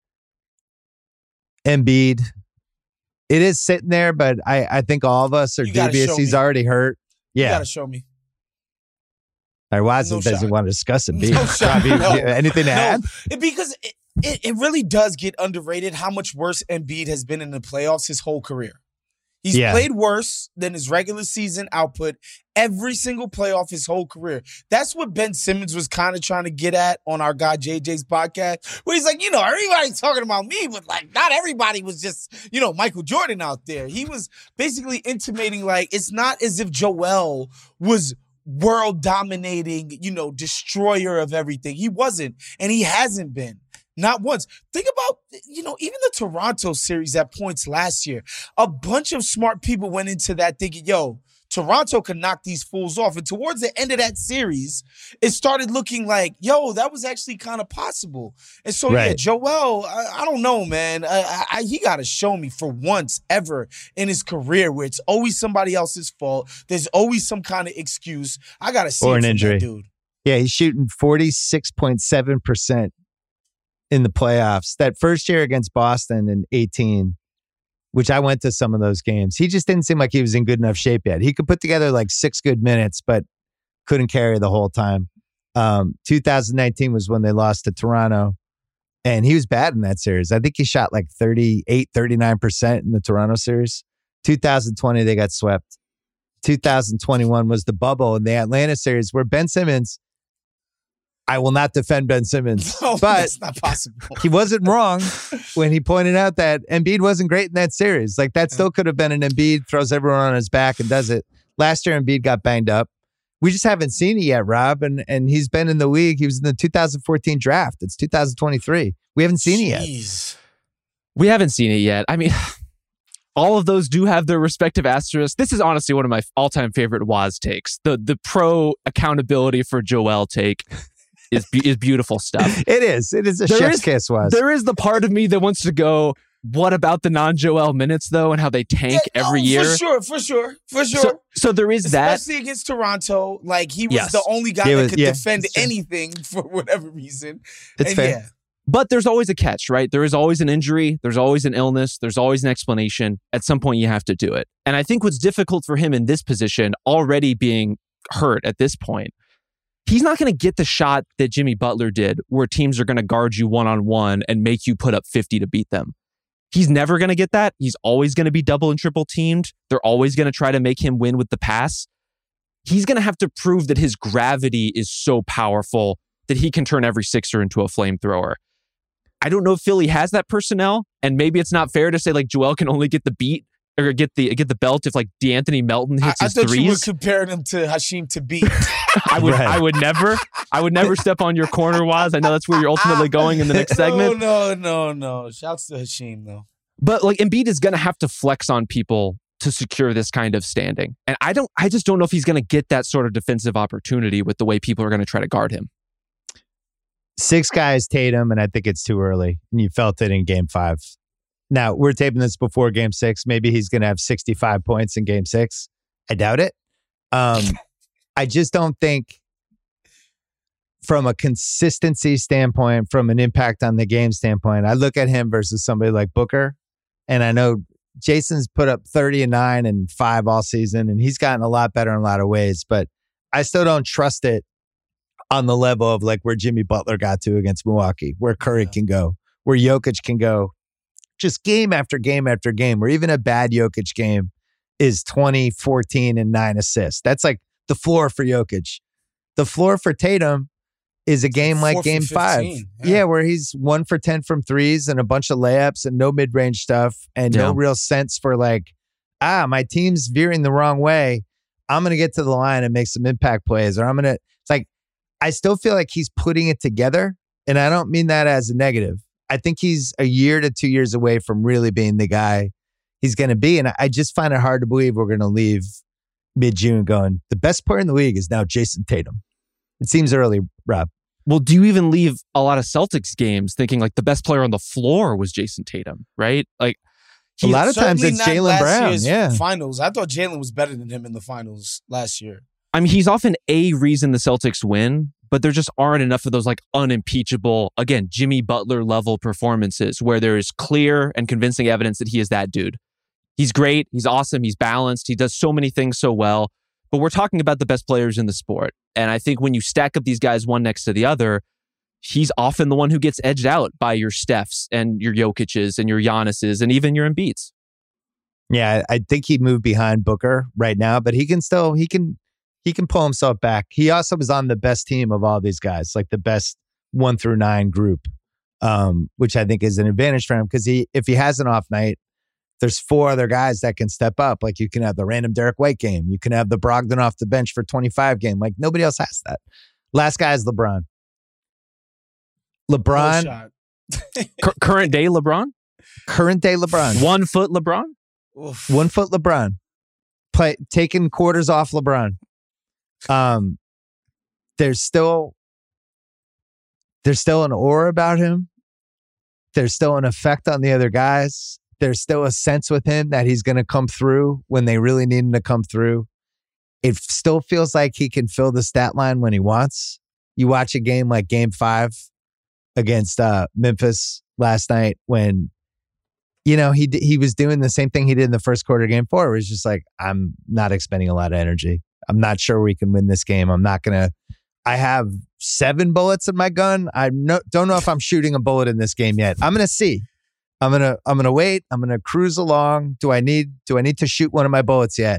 Embiid. It is sitting there, but I, I think all of us are dubious. He's already hurt. Yeah. You got to show me. All right, why no does he want to discuss it? No shot. No. Anything to no. add? Because it, it, it really does get underrated how much worse Embiid has been in the playoffs his whole career. He's yeah. played worse than his regular season output every single playoff his whole career. That's what Ben Simmons was kind of trying to get at on our guy J J's podcast, where he's like, you know, everybody's talking about me, but like not everybody was just, you know, Michael Jordan out there. He was basically intimating like it's not as if Joel was world dominating, you know, destroyer of everything. He wasn't, and he hasn't been. Not once. Think about, you know, even the Toronto series at points last year. A bunch of smart people went into that thinking, yo, Toronto can knock these fools off. And towards the end of that series, it started looking like, yo, that was actually kind of possible. And so, right. yeah, Joel, I, I don't know, man. I, I, he got to show me for once ever in his career where it's always somebody else's fault. There's always some kind of excuse. I got to see or it an from injury. that dude. Yeah, he's shooting forty-six point seven percent in the playoffs. That first year against Boston in eighteen, which I went to some of those games, he just didn't seem like he was in good enough shape yet. He could put together like six good minutes, but couldn't carry the whole time. Um, two thousand nineteen was when they lost to Toronto, and he was bad in that series. I think he shot like thirty-eight, thirty-nine percent in the Toronto series. two thousand twenty, they got swept. two thousand twenty-one was the bubble in the Atlanta series where Ben Simmons, I will not defend Ben Simmons, No, but that's not possible. he wasn't wrong when he pointed out that Embiid wasn't great in that series. Like that still could have been an Embiid throws everyone on his back and does it. Last year, Embiid got banged up. We just haven't seen it yet, Rob. And and he's been in the league. He was in the two thousand fourteen draft. It's two thousand twenty-three. We haven't seen Jeez. it yet. We haven't seen it yet. I mean, all of those do have their respective asterisks. This is honestly one of my all-time favorite Waz takes. The the pro accountability for Joel take is be- is beautiful stuff. It is. It is a There chef's is- kiss, was. There is the part of me that wants to go, what about the non-Joel minutes, though, and how they tank Yeah, every no, year? For sure, for sure, for sure. So, so there is that. Especially against Toronto. Like, he was Yes. the only guy It that was- could yeah, defend it's true. anything for whatever reason. It's And fair. yeah. But there's always a catch, right? There is always an injury. There's always an illness. There's always an explanation. At some point, you have to do it. And I think what's difficult for him in this position, already being hurt at this point, he's not going to get the shot that Jimmy Butler did, where teams are going to guard you one-on-one and make you put up fifty to beat them. He's never going to get that. He's always going to be double and triple teamed. They're always going to try to make him win with the pass. He's going to have to prove that his gravity is so powerful that he can turn every Sixer into a flamethrower. I don't know if Philly has that personnel, and maybe it's not fair to say like Joel can only get the beat or get the get the belt if like DeAnthony Melton hits I, I his thought you were threes. comparing him to Hashim Thabit. I would Right. I would never I would never step on your corner, Waz. I know that's where you're ultimately going in the next segment. No, no, no, no. Shouts to Hashim, though. But like Embiid is going to have to flex on people to secure this kind of standing. And I don't I just don't know if he's going to get that sort of defensive opportunity with the way people are going to try to guard him. Six guys, Tatum, and I think it's too early. And you felt it in game five. Now, we're taping this before game six. Maybe he's going to have sixty-five points in game six. I doubt it. Um, I just don't think from a consistency standpoint, from an impact on the game standpoint, I look at him versus somebody like Booker. And I know Jason's put up thirty and nine and five all season, and he's gotten a lot better in a lot of ways, but I still don't trust it on the level of like where Jimmy Butler got to against Milwaukee, where Curry Yeah. can go, where Jokic can go, just game after game after game, where even a bad Jokic game is twenty, fourteen, and nine assists. That's like the floor for Jokic. The floor for Tatum is a game four like for game five. fifteen, Yeah. yeah. where he's one for ten from threes and a bunch of layups and no mid-range stuff and no Yeah. real sense for like, ah, my team's veering the wrong way. I'm going to get to the line and make some impact plays, or I'm going to, it's like, I still feel like he's putting it together. And I don't mean that as a negative. I think he's a year to two years away from really being the guy he's going to be. And I just find it hard to believe we're going to leave mid-June going, the best player in the league is now Jason Tatum. It seems early, Rob. Well, do you even leave a lot of Celtics games thinking like the best player on the floor was Jason Tatum, right? Like A lot of times Certainly it's not Jaylen last Brown. year's Yeah. Finals. I thought Jalen was better than him in the finals last year. I mean, he's often a reason the Celtics win, but there just aren't enough of those like unimpeachable, again, Jimmy Butler level performances where there is clear and convincing evidence that he is that dude. He's great. He's awesome. He's balanced. He does so many things so well. But we're talking about the best players in the sport. And I think when you stack up these guys one next to the other, he's often the one who gets edged out by your Stephs and your Jokic's and your Giannis's and even your Embiid's. Yeah, I think he moved behind Booker right now, but he can still, he can, he can pull himself back. He also was on the best team of all these guys, like the best one through nine group, um, which I think is an advantage for him because he, if he has an off night, there's four other guys that can step up. Like you can have the random Derek White game. You can have the Brogdon off the bench for twenty-five game. Like nobody else has that. Last guy is LeBron. No LeBron, shot. Cur- current day LeBron? current day LeBron. One foot LeBron? Oof. One foot LeBron. Play taking quarters off LeBron. Um, there's still there's still an aura about him. There's still an effect on the other guys. There's still a sense with him that he's going to come through when they really need him to come through. It still feels like he can fill the stat line when he wants. You watch a game like game five against uh, Memphis last night when, you know, he he was doing the same thing he did in the first quarter of game four. Where it's just like, I'm not expending a lot of energy. I'm not sure we can win this game. I'm not going to, I have seven bullets in my gun. I no, don't know if I'm shooting a bullet in this game yet. I'm going to see. I'm going to, I'm going to wait. I'm going to cruise along. Do I need, do I need to shoot one of my bullets yet?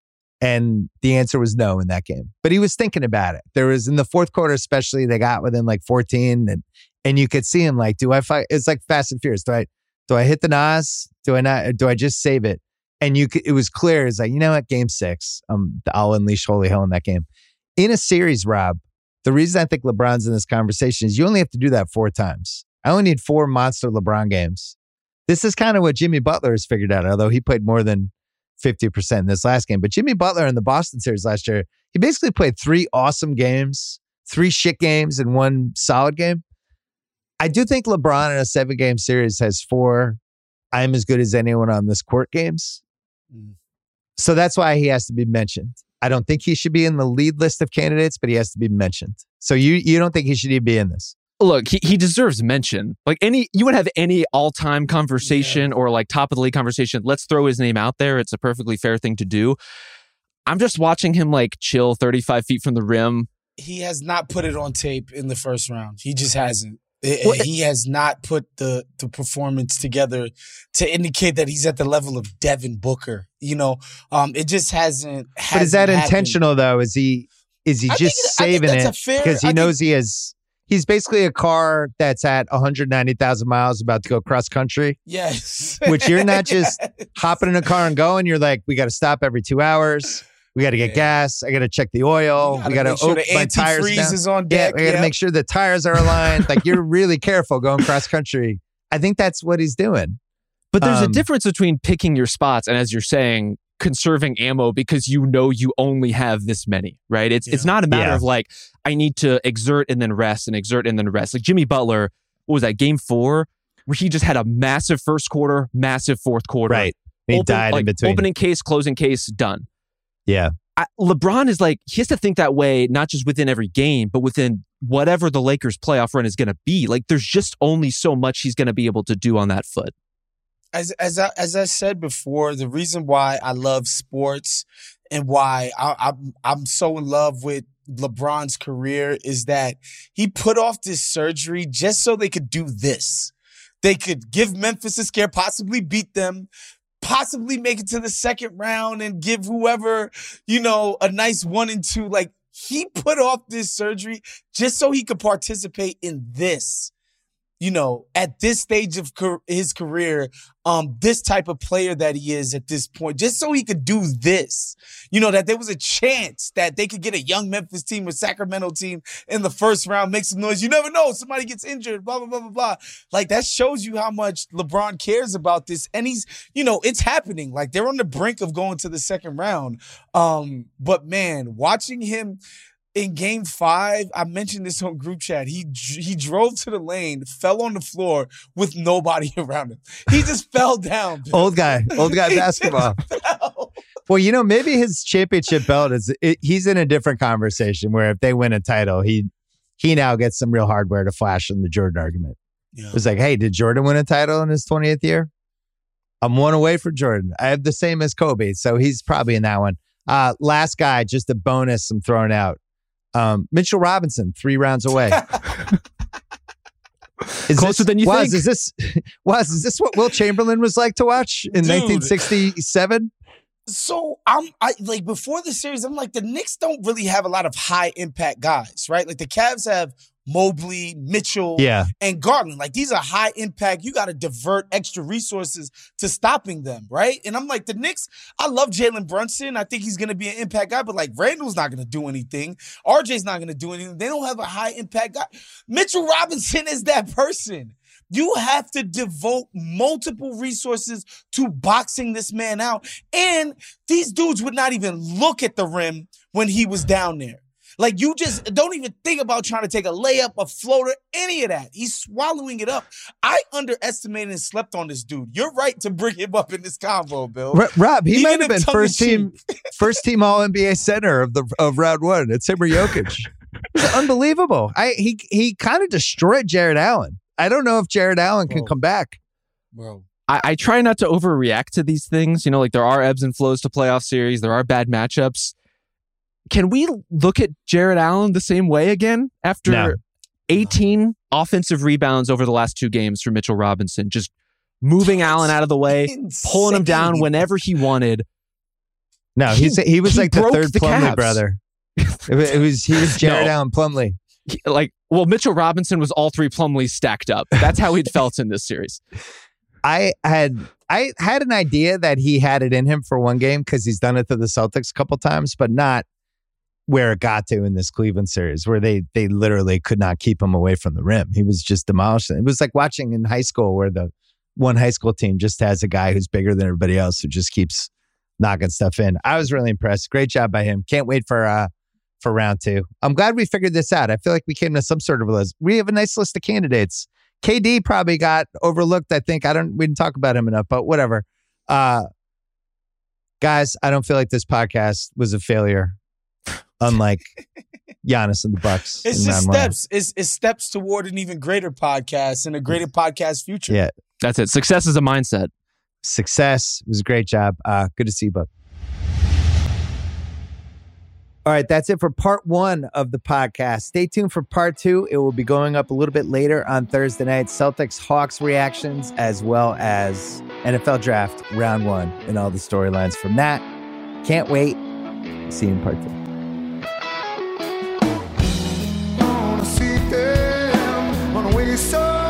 And the answer was no in that game. But he was thinking about it. There was in the fourth quarter, especially, they got within like fourteen, and and you could see him like, do I fight? It's like Fast and Furious. Do I do I hit the N O S? Do I not? Do I just save it? And you could, it was clear. It's like, you know what? Game six, um, I'll unleash holy hell in that game. In a series, Rob, the reason I think LeBron's in this conversation is you only have to do that four times. I only need four monster LeBron games. This is kind of what Jimmy Butler has figured out, although he played more than fifty percent in this last game. But Jimmy Butler in the Boston series last year, he basically played three awesome games, three shit games, and one solid game. I do think LeBron in a seven-game series has four I'm as good as anyone on this court games. Mm. So that's why he has to be mentioned. I don't think he should be in the lead list of candidates, but he has to be mentioned. So you you don't think he should even be in this? Look, he, he deserves mention. Like any, you would have any all-time conversation yeah. or like top of the league conversation. Let's throw his name out there. It's a perfectly fair thing to do. I'm just watching him like chill thirty-five feet from the rim. He has not put it on tape in the first round. He just hasn't. It, he has not put the, the performance together to indicate that he's at the level of Devin Booker. You know, um, it just hasn't. hasn't but is that happened. intentional though? Is he is he I just think, saving it because he I knows think, he has? He's basically a car that's at one hundred ninety thousand miles about to go cross country. Yes. Which you're not just hopping in a car and going. You're like, we got to stop every two hours. We got to get yeah. gas. I got to check the oil. We got to sure open my tires down. Is on deck. Yeah, we got to yeah. make sure the tires are aligned. Like you're really careful going cross country. I think that's what he's doing. But there's um, a difference between picking your spots and, as you're saying, conserving ammo because you know you only have this many, right? It's yeah. it's not a matter yeah. of like, I need to exert and then rest and exert and then rest. Like Jimmy Butler, what was that, game four? Where he just had a massive first quarter, massive fourth quarter. Right. He open, died like, in between. Opening case, closing case, done. Yeah. I, LeBron is like, he has to think that way, not just within every game, but within whatever the Lakers playoff run is going to be. Like there's just only so much he's going to be able to do on that foot. As as I, as I said before, the reason why I love sports and why I, I'm I'm so in love with LeBron's career is that he put off this surgery just so they could do this. They could give Memphis a scare, possibly beat them, possibly make it to the second round and give whoever, you know, a nice one and two. Like he put off this surgery just so he could participate in this. You know, at this stage of his career, um, this type of player that he is at this point, just so he could do this, you know, that there was a chance that they could get a young Memphis team or Sacramento team in the first round, make some noise. You never know. Somebody gets injured, blah, blah, blah, blah, blah. Like that shows you how much LeBron cares about this. And he's, you know, it's happening. Like they're on the brink of going to the second round. Um, but man, watching him in game five, I mentioned this on group chat. He he drove to the lane, fell on the floor with nobody around him. He just fell down. Old guy, old guy basketball. Well, you know, maybe his championship belt is, it, he's in a different conversation where if they win a title, he he now gets some real hardware to flash in the Jordan argument. Yeah. It was like, hey, did Jordan win a title in his twentieth year? I'm one away from Jordan. I have the same as Kobe, so he's probably in that one. Uh, last guy, just a bonus I'm throwing out. Um, Mitchell Robinson, three rounds away. Is Closer this, than you was, think. Is this, was, is this what Will Chamberlain was like to watch in Dude. nineteen sixty-seven? So I'm I like before the series, I'm like, the Knicks don't really have a lot of high impact guys, right? Like the Cavs have Mobley, Mitchell, yeah. and Garland. Like these are high impact. You got to divert extra resources to stopping them, right? And I'm like, the Knicks, I love Jalen Brunson. I think he's going to be an impact guy, but like Randall's not going to do anything. R J's not going to do anything. They don't have a high impact guy. Mitchell Robinson is that person. You have to devote multiple resources to boxing this man out. And these dudes would not even look at the rim when he was down there. Like, you just don't even think about trying to take a layup, a floater, any of that. He's swallowing it up. I underestimated and slept on this dude. You're right to bring him up in this convo, Bill. R- Rob, he Even might have been first team, first team All N B A center of the of round one. It's him or Jokic. It's unbelievable. I he he kind of destroyed Jared Allen. I don't know if Jared Allen can Bro. come back. Bro. I, I try not to overreact to these things. You know, like there are ebbs and flows to playoff series. There are bad matchups. Can we look at Jared Allen the same way again after No. eighteen offensive rebounds over the last two games for Mitchell Robinson? Just moving Allen out of the way, Insane. pulling him down whenever he wanted. No, He- he's he was he like the broke third the Plumlee Cavs. brother. It was, it was he was Jared No. Allen Plumlee. He- like, well, Mitchell Robinson was all three Plumlees stacked up. That's how he'd felt in this series. I had I had an idea that he had it in him for one game because he's done it to the Celtics a couple times, but not where it got to in this Cleveland series, where they they literally could not keep him away from the rim. He was just demolishing. It was like watching in high school where the one high school team just has a guy who's bigger than everybody else who just keeps knocking stuff in. I was really impressed. Great job by him. Can't wait for uh for round two. I'm glad we figured this out. I feel like we came to some sort of a list. We have a nice list of candidates. K D probably got overlooked. I think I don't. We didn't talk about him enough, but whatever. Uh, guys, I don't feel like this podcast was a failure. Unlike Giannis and the Bucks. It's in just round one. steps. It's, it's steps toward an even greater podcast and a greater podcast future. Yeah, That's it. Success is a mindset. success. It was a great job. Uh, good to see you both. All right, that's it for part one of the podcast. Stay tuned for part two. It will be going up a little bit later on Thursday night. Celtics, Hawks reactions, as well as N F L draft round one and all the storylines from that. Can't wait. See you in part two. Wanna see them on the way so